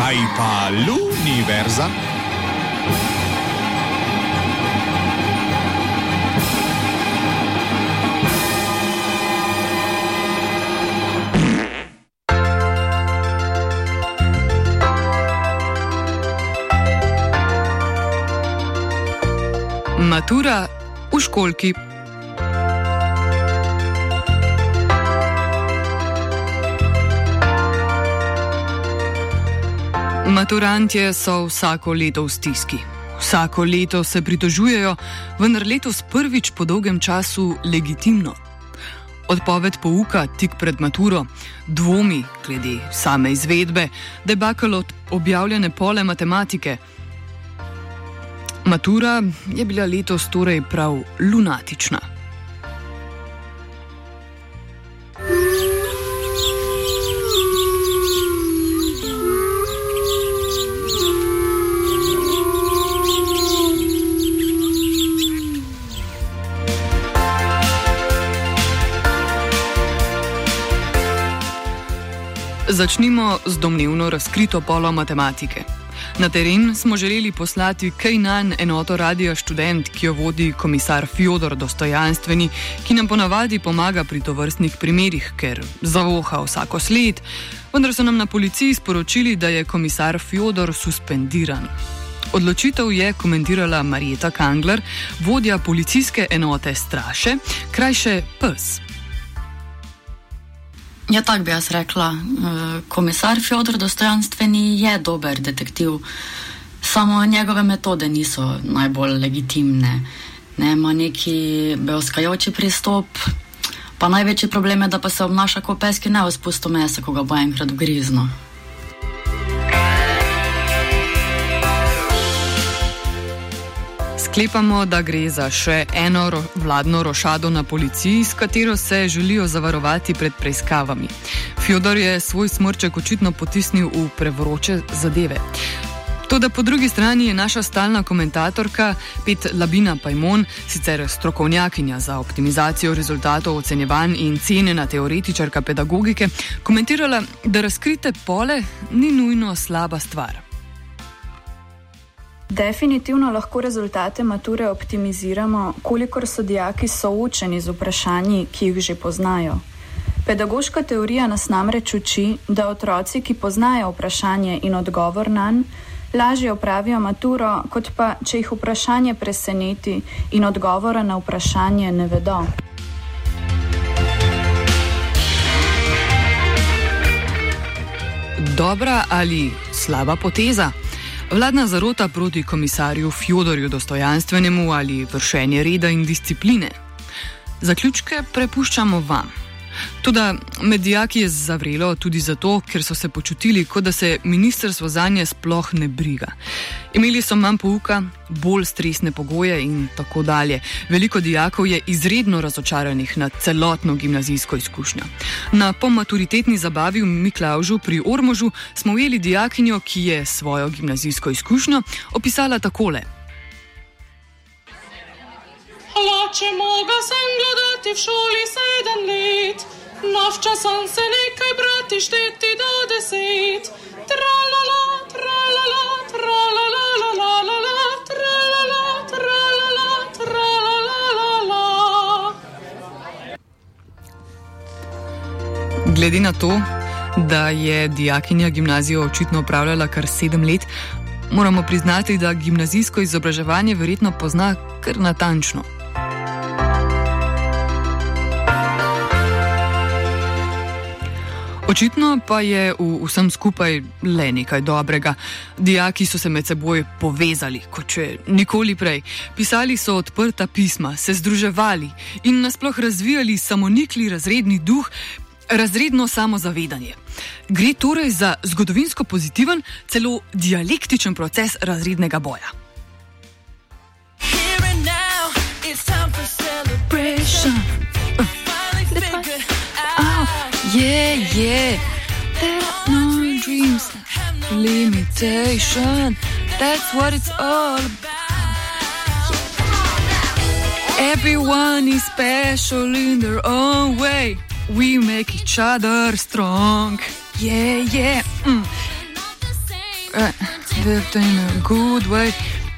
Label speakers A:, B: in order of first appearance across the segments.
A: Kaj pa Luniverza?
B: Matura v školki. Maturantje so vsako leto v stiski. Vsako leto se pritožujejo, vendar letos prvič po dolgem času legitimno. Odpoved pouka tik pred maturo, dvomi glede same izvedbe, debakel od objavljene pole matematike. Matura je bila letos torej prav lunatična. Začnimo z domnevno razkrito polo matematike. Na teren smo želeli poslati K9 enoto Radia Študent, ki jo vodi komisar Fjodor Dostojanstveni, ki nam ponavadi pomaga pri tovrstnih primerih, ker zavoha vsako sled, vendar so nam na policiji sporočili, da je komisar Fjodor suspendiran. Odločitev je komentirala Marjeta Kangler, vodja policijske enote Straše, krajše PES.
C: Ja, tak bi jaz rekla. Komisar Fjodor Dostojanstveni je dober detektiv, samo njegove metode niso najbolj legitimne. Ima neki beoskajoči pristop, pa največji problem je, da pa se obnaša kot pes, ki ne v spustu mesa, ko ga bo enkrat vgrizno.
B: Sklepamo, da gre za še eno vladno rošado na policiji, s katero se želijo zavarovati pred preiskavami. Fjodor je svoj smrček očitno potisnil v prevroče zadeve. Toda po drugi strani je naša stalna komentatorka Pet Labina Pajmon, sicer strokovnjakinja za optimizacijo rezultatov ocenjevanj in cenjena teoretičarka pedagogike, komentirala, da razkrite pole ni nujno slaba stvar.
D: Definitivno lahko rezultate mature optimiziramo, kolikor so dijaki soočeni z vprašanji, ki jih že poznajo. Pedagoška teorija nas namreč uči, da otroci, ki poznajo vprašanje in odgovor nanj, lažje opravijo maturo, kot pa, če jih vprašanje preseneti in odgovora na vprašanje ne vedo.
B: Dobra ali slaba poteza? Vladna zarota proti komisarju Fjodorju Dostojanstvenemu ali vršenje reda in discipline? Zaključke prepuščamo vam. Toda med dijaki je zavrelo tudi zato, ker so se počutili, kot da se ministrstvo zanje sploh ne briga. Imeli so manj pouka, bolj stresne pogoje in tako dalje. Veliko dijakov je izredno razočaranih nad celotno gimnazijsko izkušnjo. Na pomaturitetni zabavi v Miklavžu pri Ormožu smo ujeli dijakinjo, ki je svojo gimnazijsko izkušnjo opisala takole.
E: Hlače moga sem gledati v šoli 7 let, navča sem se nekaj brati šteti do 10. Tralala, tralala, tralala, lalala, tralala, tralala, tralala.
B: Glede na to, da je dijakinja gimnazijo očitno opravljala kar 7 let, moramo priznati, da gimnazijsko izobraževanje verjetno pozna kar natančno. Očitno pa je v vsem skupaj le nekaj dobrega. Dijaki so se med seboj povezali, kot če nikoli prej. Pisali so odprta pisma, se združevali in nasploh razvijali samonikli razredni duh, razredno samozavedanje. Gre torej za zgodovinsko pozitiven, celo dialektičen proces razrednega boja. Yeah, there are no dreams, limitation, that's what it's all about. Everyone is special in their own way, we make each other strong. Yeah. lived in a good way.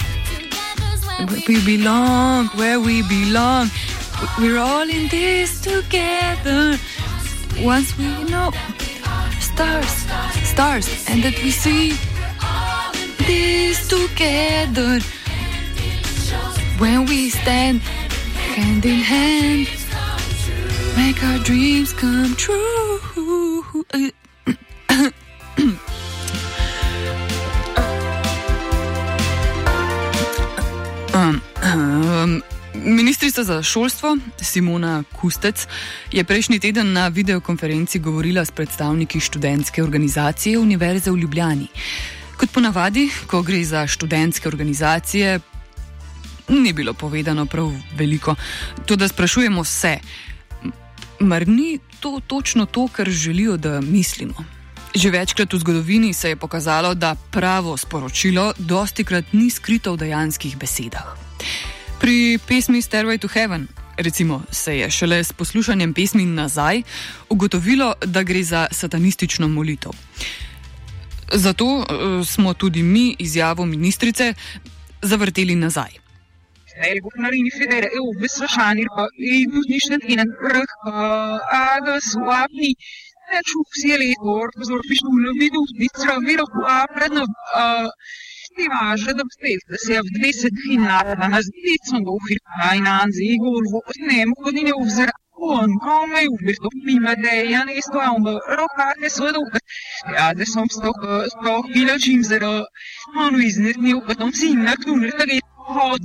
B: We belong where we belong. We're all in this together. Once we know stars, and that we see this together. When we stand hand in hand, make our dreams come true. Ministrica za šolstvo Simona Kustec je prejšnji teden na videokonferenci govorila s predstavniki študentske organizacije Univerze v Ljubljani. Kot ponavadi, ko gre za študentske organizacije, ni bilo povedano prav veliko. Toda sprašujemo se, mar ni to točno to, kar želijo, da mislimo? Že večkrat v zgodovini se je pokazalo, da pravo sporočilo dostikrat ni skrito v dejanskih besedah. Pri pesmi Stairway to Heaven, recimo, se je šele s poslušanjem pesmi nazaj ugotovilo, da gre za satanistično molitev. Zato smo tudi mi izjavo ministrice zavrteli nazaj.
F: Важно да обстоятельства се в 20 хиляда на здицом до финанси и голову не могу не увзира он кому убито мимо дея не стоял бы рокате сводок я да сам сток вилочим зера он изнет не потом сильно кнули так и ход.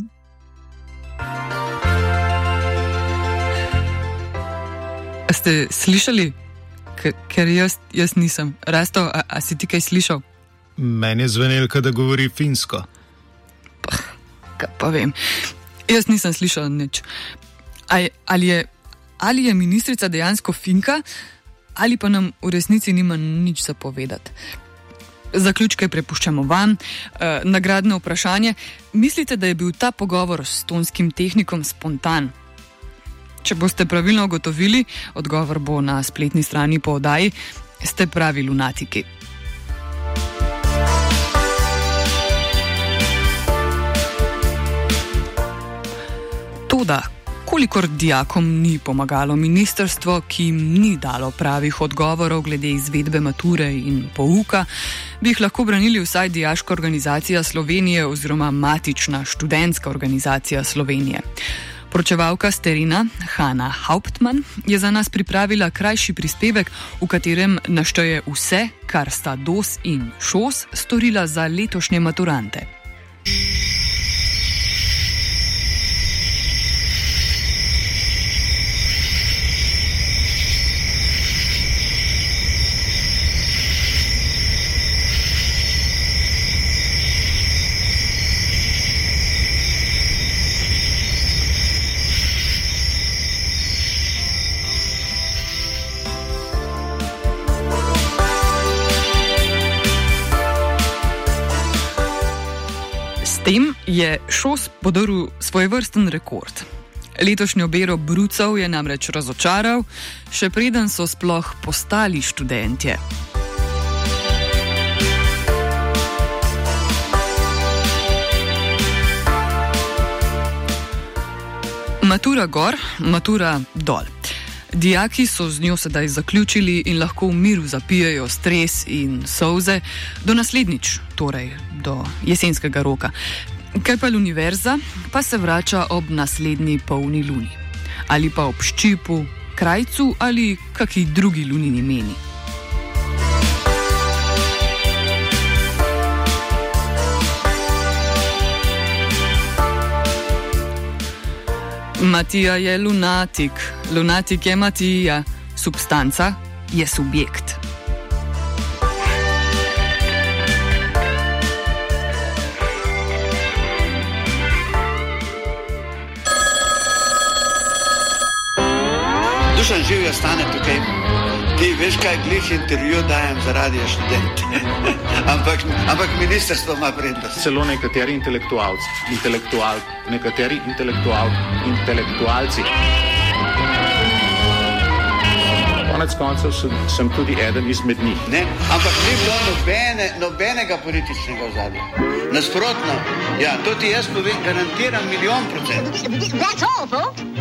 B: Ste slišali? Ker jaz nisem. Rasto, a si ti kaj slišal?
A: Meni je zvenelka, da govori finsko.
B: Kaj pa vem. Jaz nisem slišal nič. Ali je ministrica dejansko Finka, ali pa nam v resnici nima nič za povedati. Zaključke prepuščamo vam. Nagradno vprašanje. Mislite, da je bil ta pogovor s tonskim tehnikom spontan? Če boste pravilno ugotovili, odgovor bo na spletni strani po oddaji, ste pravi lunatiki. Toda, kolikor dijakom ni pomagalo ministrstvo, ki jim ni dalo pravih odgovorov glede izvedbe mature in pouka, bi jih lahko branili vsaj Dijaška organizacija Slovenije oziroma Matična študentska organizacija Slovenije. Poročevalka s terena Hanna Hauptmann je za nas pripravila krajši prispevek, v katerem našteje vse, kar sta DOS in ŠOS storila za letošnje maturante. S tem je ŠOS podrl svojevrsten rekord. Letošnjo bero brucev je namreč razočaral, še preden so sploh postali študentje. Matura gor, matura dol. Dijaki so z njo sedaj zaključili in lahko v miru zapijajo stres in solze do naslednjič, torej do jesenskega roka. Kaj pa univerza, pa se vrača ob naslednji polni luni. Ali pa ob ščipu, krajcu ali kaki drugi lunini meni. Matija je lunatik, lunatik je Matija, substanca je subjekt.
G: Dušan živi ostane tukaj. Ti veš, kaj glih intervju dajem za radio študente. ampak ministrstvo ima prednost.
H: Celo nekateri intelektualci konec koncev sem tudi eden izmed njih.
G: Ne, ampak ni bilo nobenega političnega ozadja. Nasprotno, ja, to ti jaz povem, garantiram 1,000,000%.
I: That's all, folks.